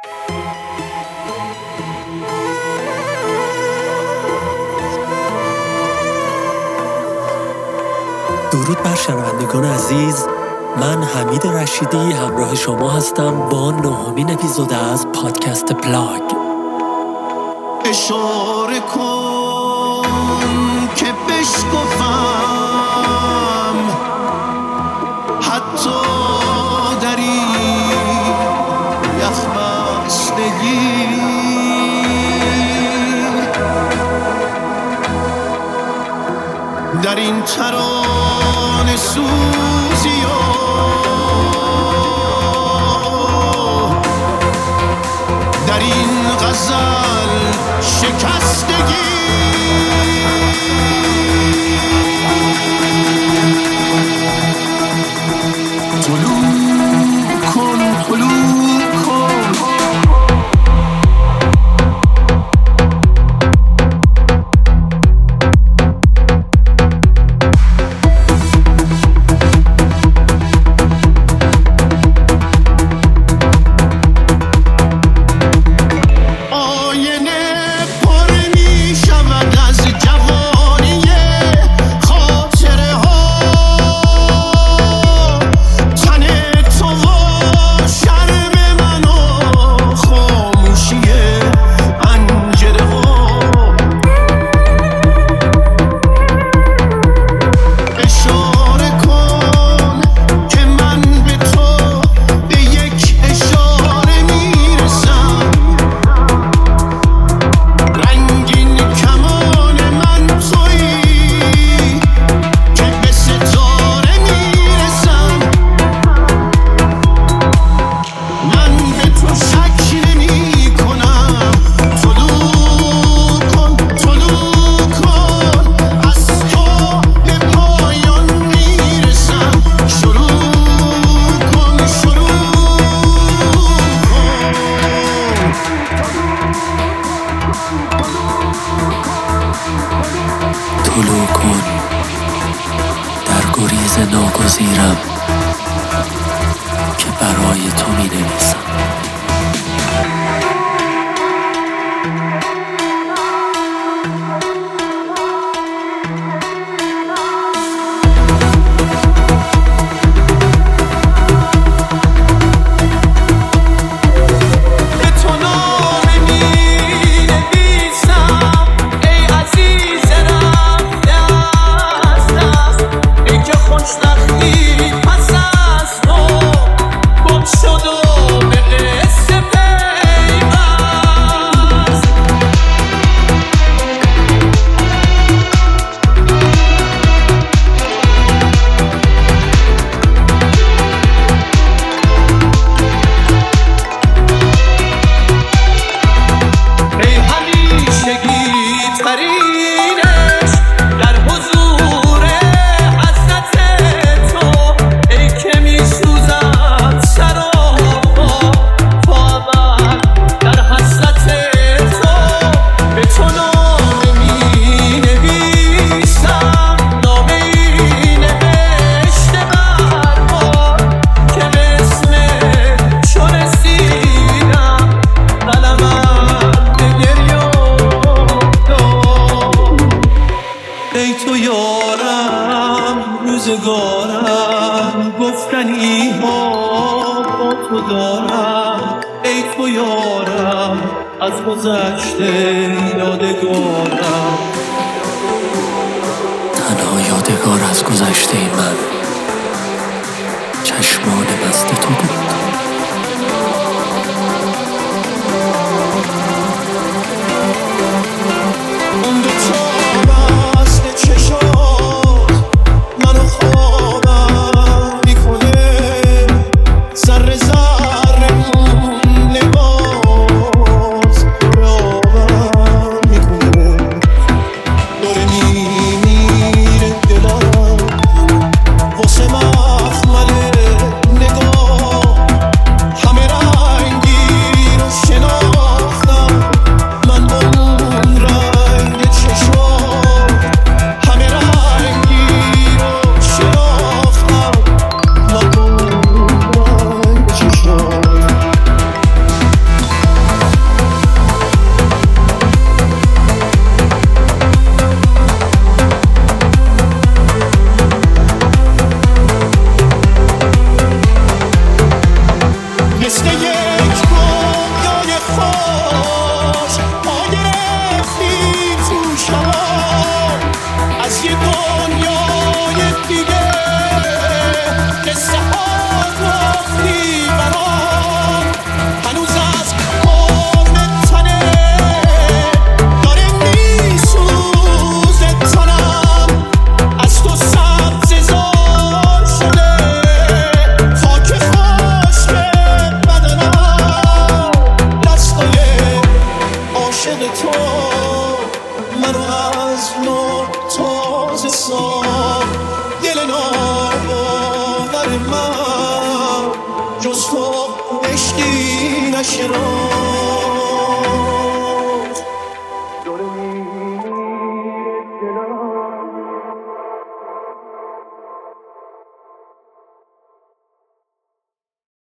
درود بر شنوندگان عزیز، من حمید رشیدی همراه شما هستم با 9مین اپیزود از پادکست پلاگ. اشاره کن که بشکفم حتی در این یخ بستگی، در این ترانه سوزی در این غزل شکستگی. طلوع کن طلوع کن طلوع کن در گریز ناگزیرم که برای تو می نویسم. روزگارم گفتنی ها با تو دارم، ای تو یارم از گذشته یادگارم. تنها یادگار از گذشته من چشمان مست تو بود. واسه مخمل نگاه رو